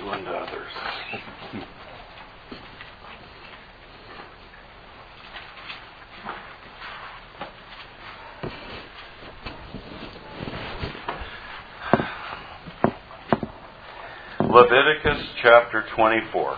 and to others. Leviticus chapter 24.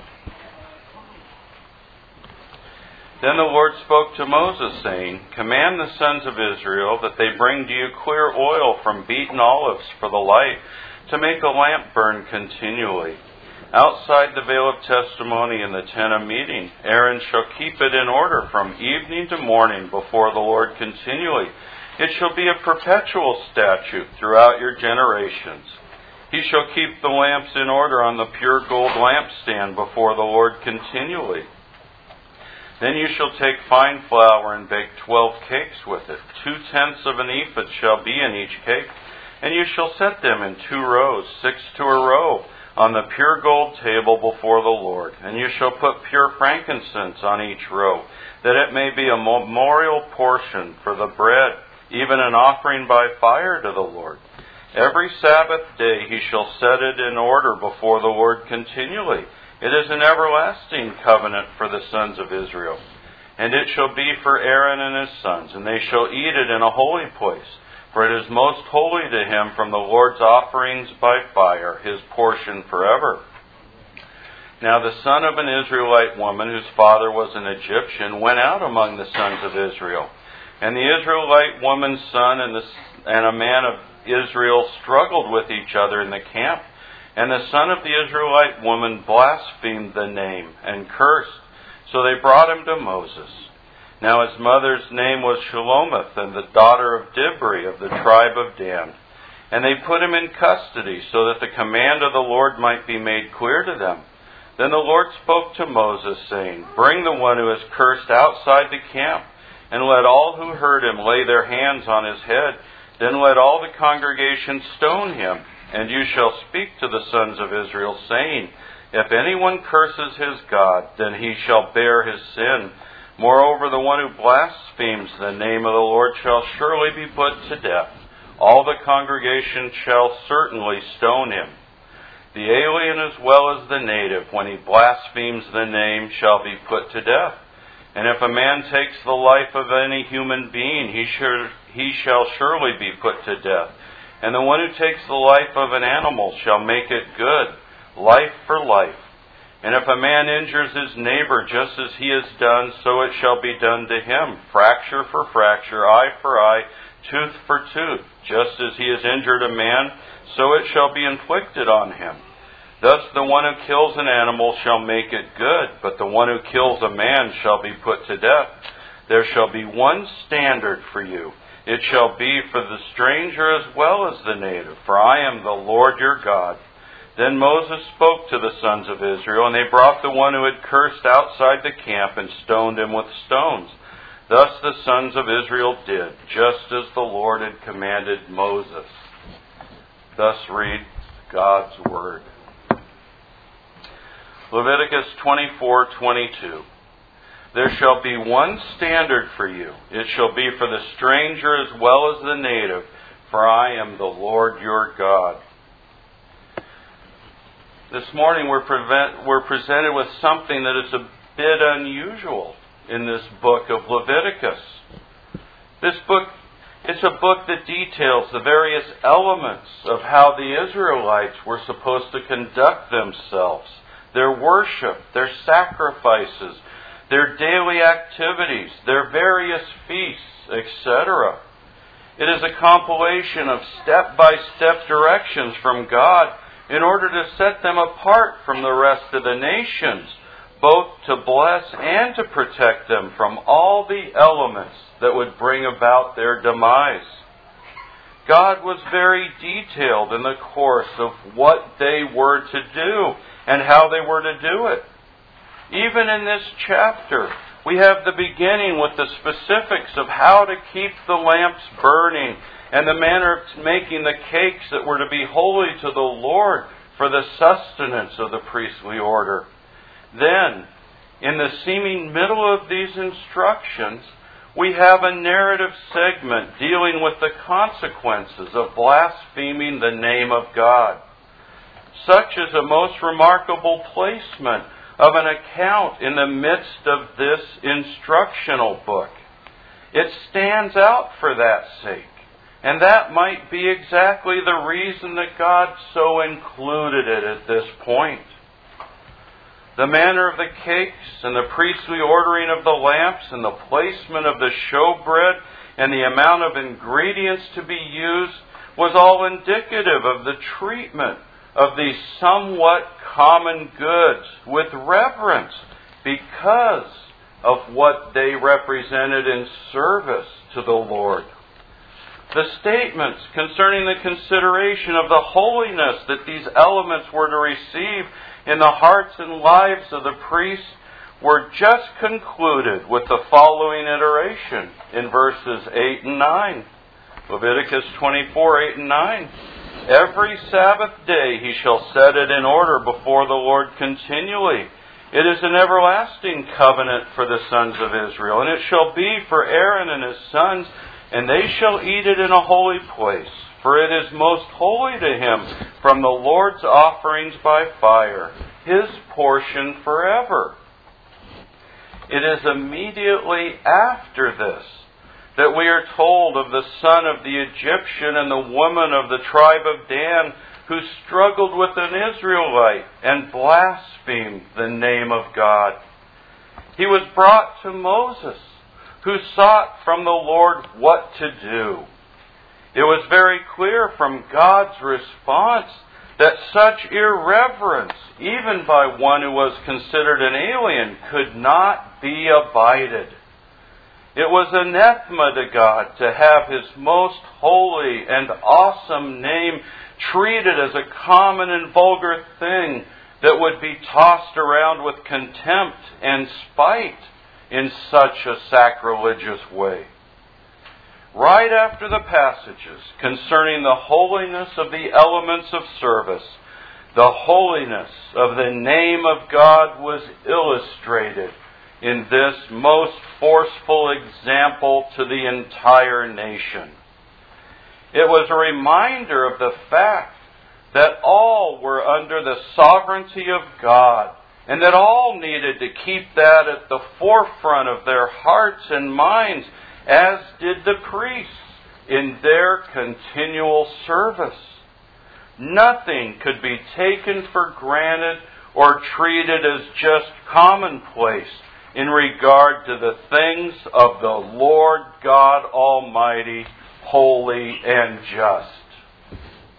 Then the Lord spoke to Moses, saying, Command the sons of Israel that they bring to you clear oil from beaten olives for the light, to make a lamp burn continually. Outside the veil of testimony in the tent of meeting, Aaron shall keep it in order from evening to morning before the Lord continually. It shall be a perpetual statute throughout your generations. He shall keep the lamps in order on the pure gold lampstand before the Lord continually. Then you shall take fine flour and bake 12 cakes with it. 2/10 of an ephah shall be in each cake. And you shall set them in 2 rows, 6 to a row, on the pure gold table before the Lord. And you shall put pure frankincense on each row, that it may be a memorial portion for the bread, even an offering by fire to the Lord. Every Sabbath day he shall set it in order before the Lord continually. It is an everlasting covenant for the sons of Israel. And it shall be for Aaron and his sons, and they shall eat it in a holy place. For it is most holy to him from the Lord's offerings by fire, his portion forever. Now the son of an Israelite woman, whose father was an Egyptian, went out among the sons of Israel. And the Israelite woman's son and a man of Israel struggled with each other in the camp. And the son of the Israelite woman blasphemed the name and cursed. So they brought him to Moses. Now his mother's name was Shelomith, and the daughter of Dibri of the tribe of Dan. And they put him in custody, so that the command of the Lord might be made clear to them. Then the Lord spoke to Moses, saying, Bring the one who is cursed outside the camp, and let all who heard him lay their hands on his head. Then let all the congregation stone him. And you shall speak to the sons of Israel, saying, If anyone curses his God, then he shall bear his sin. Moreover, the one who blasphemes the name of the Lord shall surely be put to death. All the congregation shall certainly stone him. The alien as well as the native, when he blasphemes the name, shall be put to death. And if a man takes the life of any human being, he shall surely be put to death. And the one who takes the life of an animal shall make it good, life for life. And if a man injures his neighbor just as he has done, so it shall be done to him, fracture for fracture, eye for eye, tooth for tooth. Just as he has injured a man, so it shall be inflicted on him. Thus the one who kills an animal shall make it good, but the one who kills a man shall be put to death. There shall be one standard for you. It shall be for the stranger as well as the native, for I am the Lord your God. Then Moses spoke to the sons of Israel, and they brought the one who had cursed outside the camp and stoned him with stones. Thus the sons of Israel did, just as the Lord had commanded Moses. Thus reads God's Word. Leviticus 24:22. There shall be one standard for you. It shall be for the stranger as well as the native, for I am the Lord your God. This morning we're presented with something that is a bit unusual in this book of Leviticus. This book, it's a book that details the various elements of how the Israelites were supposed to conduct themselves, their worship, their sacrifices, their daily activities, their various feasts, etc. It is a compilation of step-by-step directions from God in order to set them apart from the rest of the nations, both to bless and to protect them from all the elements that would bring about their demise. God was very detailed in the course of what they were to do and how they were to do it. Even in this chapter, we have the beginning with the specifics of how to keep the lamps burning and the manner of making the cakes that were to be holy to the Lord for the sustenance of the priestly order. Then, in the seeming middle of these instructions, we have a narrative segment dealing with the consequences of blaspheming the name of God. Such is a most remarkable placement of an account in the midst of this instructional book. It stands out for that sake. And that might be exactly the reason that God so included it at this point. The manner of the cakes and the priestly ordering of the lamps and the placement of the showbread and the amount of ingredients to be used was all indicative of the treatment of these somewhat common goods with reverence because of what they represented in service to the Lord. The statements concerning the consideration of the holiness that these elements were to receive in the hearts and lives of the priests were just concluded with the following iteration in verses 8 and 9. Leviticus 24, 8 and 9. Every Sabbath day he shall set it in order before the Lord continually. It is an everlasting covenant for the sons of Israel, and it shall be for Aaron and his sons, and they shall eat it in a holy place, for it is most holy to him from the Lord's offerings by fire, his portion forever. It is immediately after this that we are told of the son of the Egyptian and the woman of the tribe of Dan who struggled with an Israelite and blasphemed the name of God. He was brought to Moses, who sought from the Lord what to do. It was very clear from God's response that such irreverence, even by one who was considered an alien, could not be abided. It was anathema to God to have His most holy and awesome name treated as a common and vulgar thing that would be tossed around with contempt and spite in such a sacrilegious way. Right after the passages concerning the holiness of the elements of service, the holiness of the name of God was illustrated in this most forceful example to the entire nation. It was a reminder of the fact that all were under the sovereignty of God, and that all needed to keep that at the forefront of their hearts and minds, as did the priests in their continual service. Nothing could be taken for granted or treated as just commonplace in regard to the things of the Lord God Almighty, holy and just.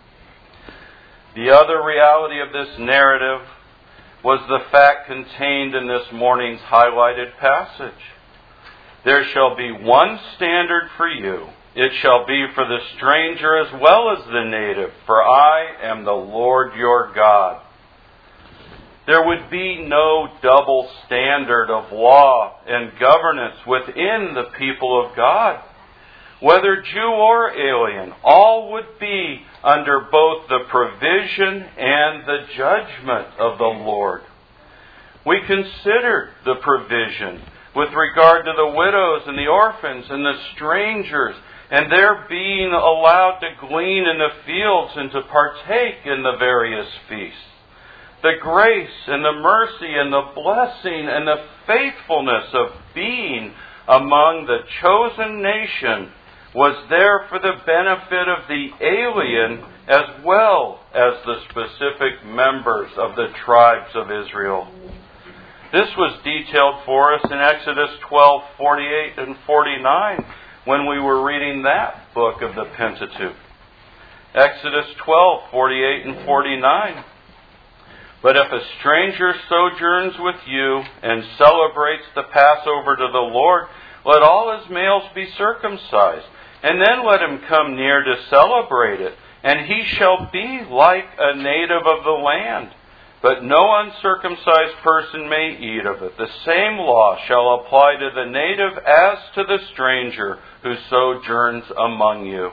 The other reality of this narrative was the fact contained in this morning's highlighted passage. There shall be one standard for you. It shall be for the stranger as well as the native, for I am the Lord your God. There would be no double standard of law and governance within the people of God. Whether Jew or alien, all would be under both the provision and the judgment of the Lord. We considered the provision with regard to the widows and the orphans and the strangers, and their being allowed to glean in the fields and to partake in the various feasts. The grace and the mercy and the blessing and the faithfulness of being among the chosen nation was there for the benefit of the alien as well as the specific members of the tribes of Israel. This was detailed for us in Exodus 12, 48 and 49 when we were reading that book of the Pentateuch. Exodus 12, 48 and 49. But if a stranger sojourns with you and celebrates the Passover to the Lord, let all his males be circumcised, and then let him come near to celebrate it, and he shall be like a native of the land. But no uncircumcised person may eat of it. The same law shall apply to the native as to the stranger who sojourns among you.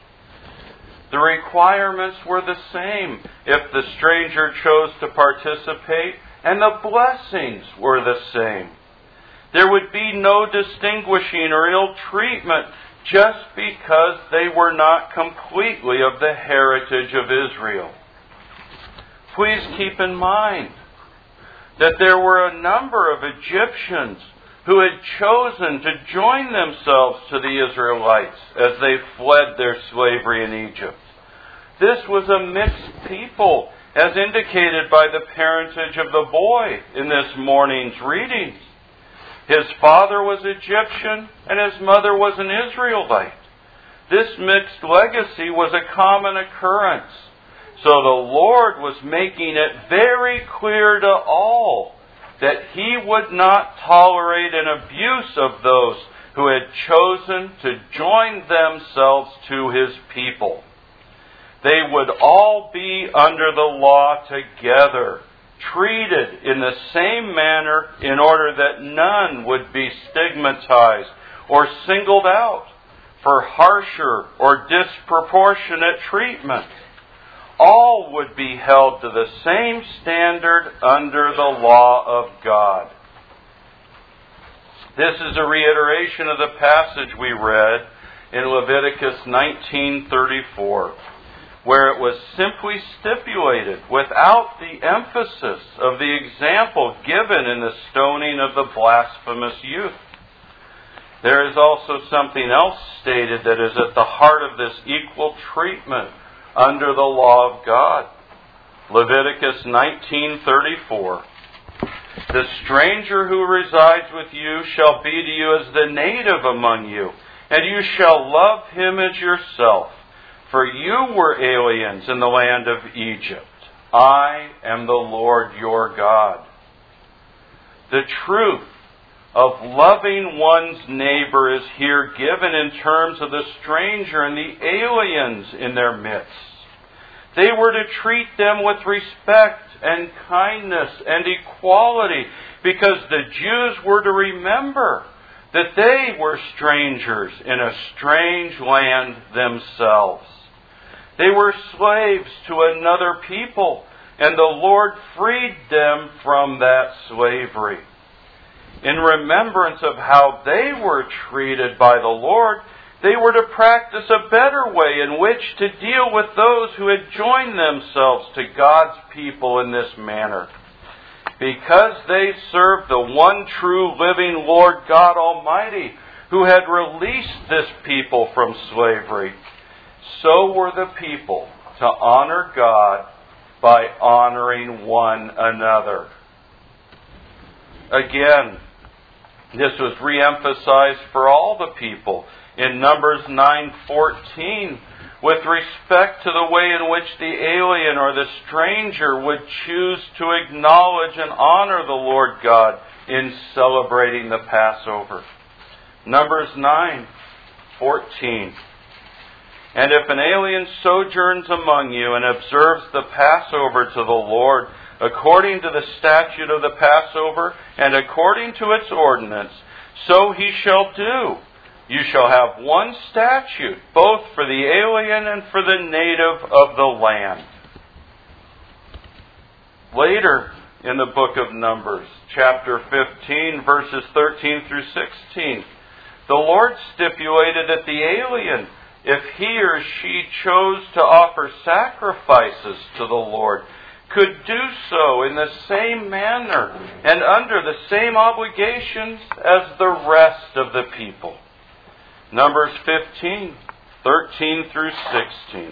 The requirements were the same if the stranger chose to participate, and the blessings were the same. There would be no distinguishing or ill treatment just because they were not completely of the heritage of Israel. please keep in mind that there were a number of Egyptians who had chosen to join themselves to the Israelites as they fled their slavery in Egypt. This was a mixed people, as indicated by the parentage of the boy in this morning's readings. His father was Egyptian and his mother was an Israelite. This mixed legacy was a common occurrence. So the Lord was making it very clear to all that He would not tolerate an abuse of those who had chosen to join themselves to His people. They would all be under the law together, treated in the same manner in order that none would be stigmatized or singled out for harsher or disproportionate treatment. All would be held to the same standard under the law of God. This is a reiteration of the passage we read in Leviticus 19:34, where it was simply stipulated without the emphasis of the example given in the stoning of the blasphemous youth. There is also something else stated that is at the heart of this equal treatment under the law of God. Leviticus 19:34. The stranger who resides with you shall be to you as the native among you, and you shall love him as yourself, for you were aliens in the land of Egypt. I am the Lord your God. The truth of loving one's neighbor is here given in terms of the stranger and the aliens in their midst. They were to treat them with respect and kindness and equality, because the Jews were to remember that they were strangers in a strange land themselves. They were slaves to another people, and the Lord freed them from that slavery. In remembrance of how they were treated by the Lord, they were to practice a better way in which to deal with those who had joined themselves to God's people in this manner. Because they served the one true living Lord God Almighty, who had released this people from slavery, so were the people to honor God by honoring one another. Again, this was re-emphasized for all the people in Numbers 9:14 with respect to the way in which the alien or the stranger would choose to acknowledge and honor the Lord God in celebrating the Passover. Numbers 9:14. And if an alien sojourns among you and observes the Passover to the Lord, according to the statute of the Passover, and according to its ordinance, so he shall do. You shall have one statute, both for the alien and for the native of the land. Later in the book of Numbers, chapter 15, verses 13 through 16, the Lord stipulated that the alien, if he or she chose to offer sacrifices to the Lord, could do so in the same manner and under the same obligations as the rest of the people. Numbers 15, 13 through 16.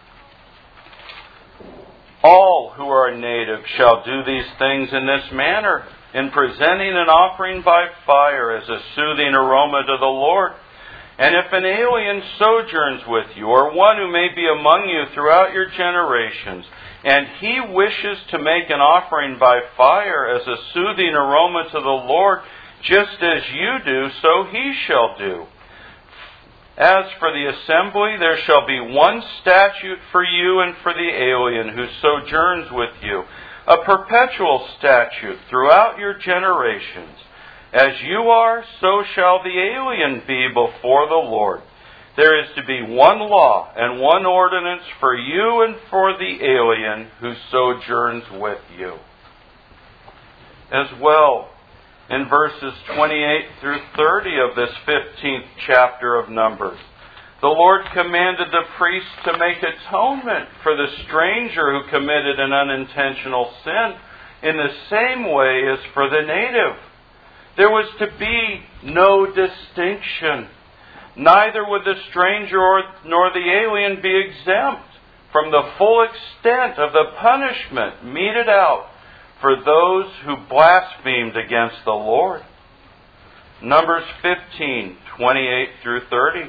All who are native shall do these things in this manner, in presenting an offering by fire as a soothing aroma to the Lord. And if an alien sojourns with you, or one who may be among you throughout your generations, and he wishes to make an offering by fire as a soothing aroma to the Lord, just as you do, so he shall do. As for the assembly, there shall be one statute for you and for the alien who sojourns with you, a perpetual statute throughout your generations. As you are, so shall the alien be before the Lord. There is to be one law and one ordinance for you and for the alien who sojourns with you. As well, in verses 28 through 30 of this 15th chapter of Numbers, The Lord commanded the priest to make atonement for the stranger who committed an unintentional sin in the same way as for the native. There was to be no distinction. Neither would the stranger nor the alien be exempt from the full extent of the punishment meted out for those who blasphemed against the Lord. Numbers 15:28 through 30.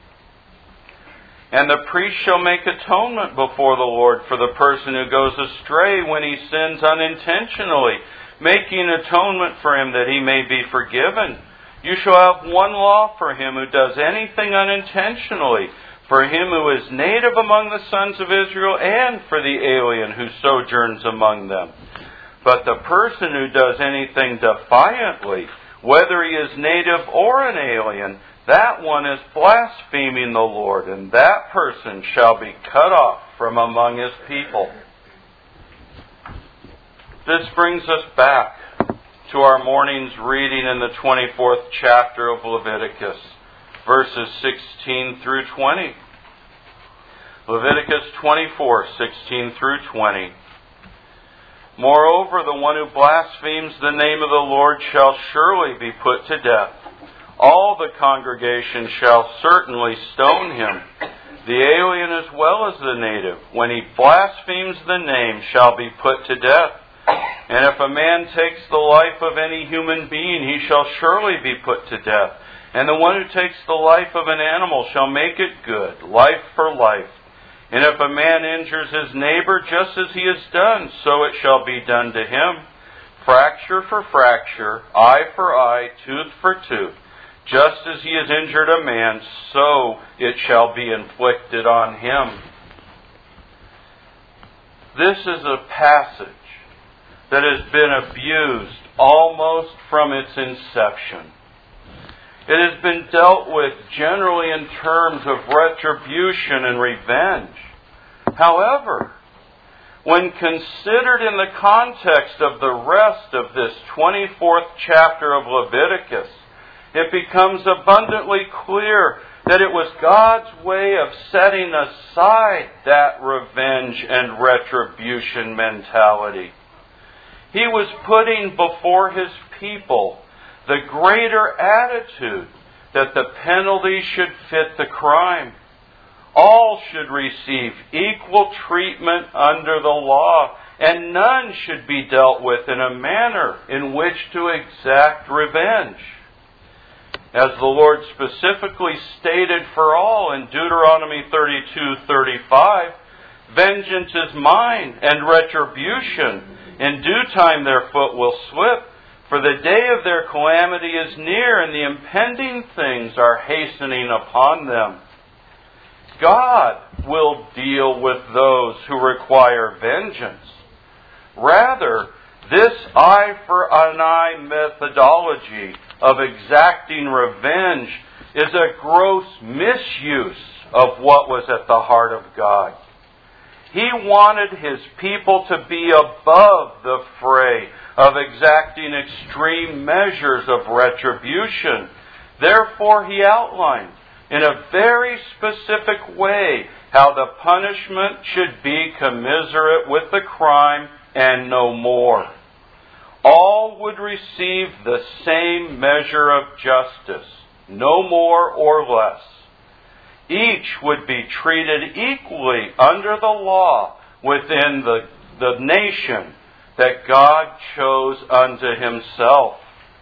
And the priest shall make atonement before the Lord for the person who goes astray when he sins unintentionally, making atonement for him that he may be forgiven. You shall have one law for him who does anything unintentionally, for him who is native among the sons of Israel, and for the alien who sojourns among them. But the person who does anything defiantly, whether he is native or an alien, that one is blaspheming the Lord, and that person shall be cut off from among his people. This brings us back to our morning's reading in the 24th chapter of Leviticus, verses 16 through 20. Leviticus 24:16 through 20. Moreover, the one who blasphemes the name of the Lord shall surely be put to death. All the congregation shall certainly stone him, the alien as well as the native. When he blasphemes the name, shall be put to death. And if a man takes the life of any human being, he shall surely be put to death. And the one who takes the life of an animal shall make it good, life for life. And if a man injures his neighbor, just as he has done, so it shall be done to him. Fracture for fracture, eye for eye, tooth for tooth. Just as he has injured a man, so it shall be inflicted on him. This is a passage that has been abused almost from its inception. It has been dealt with generally in terms of retribution and revenge. However, when considered in the context of the rest of this 24th chapter of Leviticus, it becomes abundantly clear that it was God's way of setting aside that revenge and retribution mentality. He was putting before His people the greater attitude that the penalty should fit the crime. All should receive equal treatment under the law, and none should be dealt with in a manner in which to exact revenge. As the Lord specifically stated for all in Deuteronomy 32:35, vengeance is mine, and retribution. In due time their foot will slip, for the day of their calamity is near, and the impending things are hastening upon them. God will deal with those who require vengeance. Rather, this eye for an eye methodology of exacting revenge is a gross misuse of what was at the heart of God. He wanted His people to be above the fray of exacting extreme measures of retribution. Therefore, He outlined in a very specific way how the punishment should be commensurate with the crime and no more. All would receive the same measure of justice, no more or less. Each would be treated equally under the law within the nation that God chose unto Himself.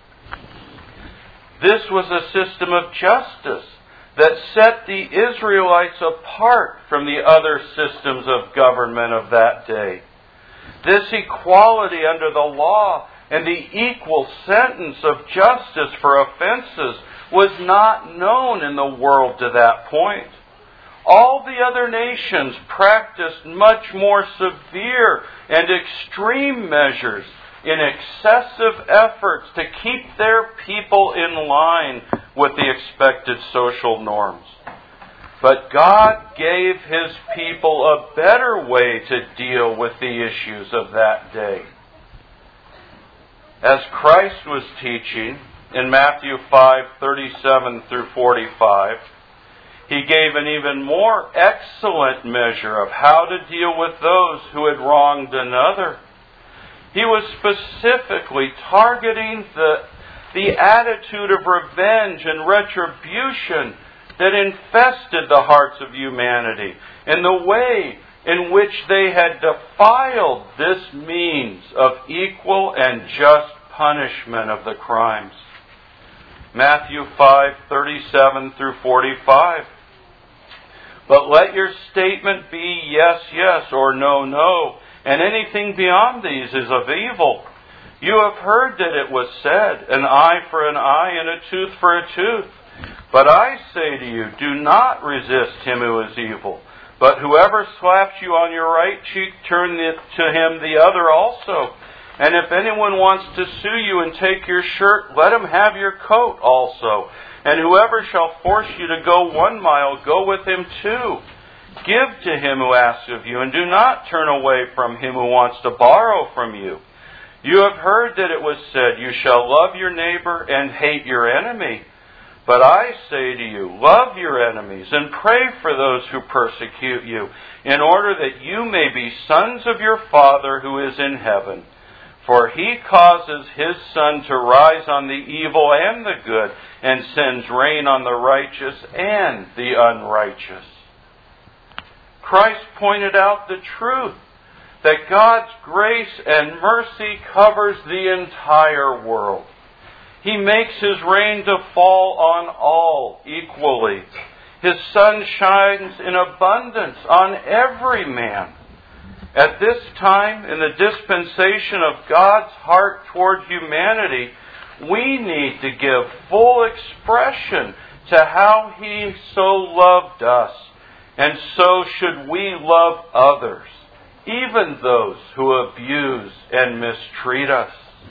This was a system of justice that set the Israelites apart from the other systems of government of that day. This equality under the law and the equal sentence of justice for offenses was not known in the world to that point. All the other nations practiced much more severe and extreme measures in excessive efforts to keep their people in line with the expected social norms. But God gave His people a better way to deal with the issues of that day. As Christ was teaching in Matthew 5:37 through 45, He gave an even more excellent measure of how to deal with those who had wronged another. He was specifically targeting the attitude of revenge and retribution that infested the hearts of humanity, and the way in which they had defiled this means of equal and just punishment of the crimes. Matthew 5:37 through 45. But let your statement be yes, yes, or no, no, and anything beyond these is of evil. You have heard that it was said, an eye for an eye and a tooth for a tooth. But I say to you, do not resist him who is evil. But whoever slaps you on your right cheek, turn to him the other also. And if anyone wants to sue you and take your shirt, let him have your coat also. And whoever shall force you to go 1 mile, go with him 2. Give to him who asks of you, and do not turn away from him who wants to borrow from you. You have heard that it was said, you shall love your neighbor and hate your enemy. But I say to you, love your enemies and pray for those who persecute you, in order that you may be sons of your Father who is in heaven. For he causes his sun to rise on the evil and the good, and sends rain on the righteous and the unrighteous. Christ pointed out the truth that God's grace and mercy covers the entire world. He makes his rain to fall on all equally. His sun shines in abundance on every man. At this time, in the dispensation of God's heart toward humanity, we need to give full expression to how he so loved us. And so should we love others, even those who abuse and mistreat us.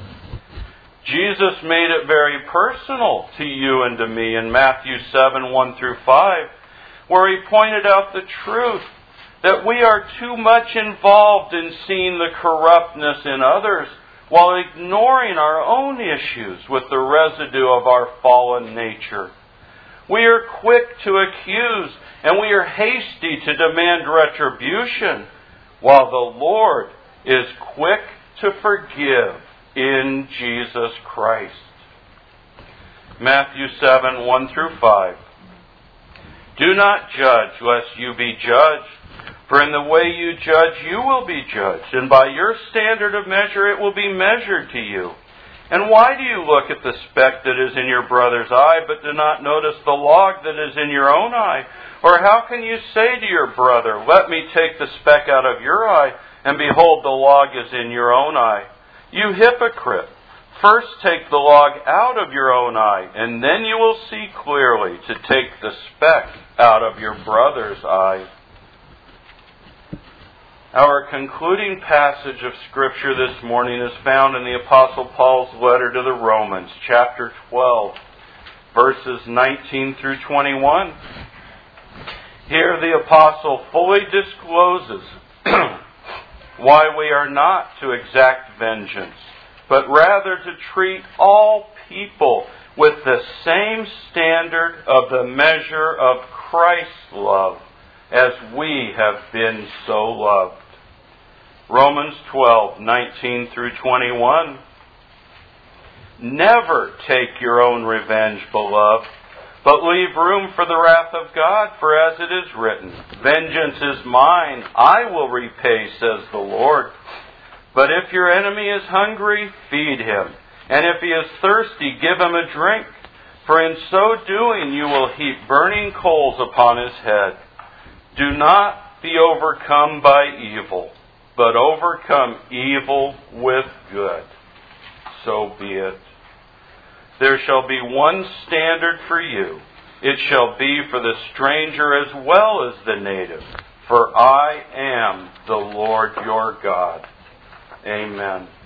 Jesus made it very personal to you and to me in Matthew 7:1 through 5, where he pointed out the truth that we are too much involved in seeing the corruptness in others while ignoring our own issues with the residue of our fallen nature. We are quick to accuse and we are hasty to demand retribution, while the Lord is quick to forgive in Jesus Christ. Matthew 7:1 through 5. Do not judge, lest you be judged. For in the way you judge, you will be judged, and by your standard of measure it will be measured to you. And why do you look at the speck that is in your brother's eye, but do not notice the log that is in your own eye? Or how can you say to your brother, let me take the speck out of your eye, and behold, the log is in your own eye? You hypocrite! First take the log out of your own eye, and then you will see clearly to take the speck out of your brother's eye. Our concluding passage of Scripture this morning is found in the Apostle Paul's letter to the Romans, chapter 12, verses 19 through 21. Here the Apostle fully discloses why we are not to exact vengeance, but rather to treat all people with the same standard of the measure of Christ's love, as we have been so loved. Romans 12:19 through 21. Never take your own revenge, beloved, but leave room for the wrath of God, for as it is written, vengeance is mine, I will repay, says the Lord. But if your enemy is hungry, feed him, and if he is thirsty, give him a drink, for in so doing you will heap burning coals upon his head. Do not be overcome by evil, but overcome evil with good. So be it. There shall be one standard for you. It shall be for the stranger as well as the native. For I am the Lord your God. Amen.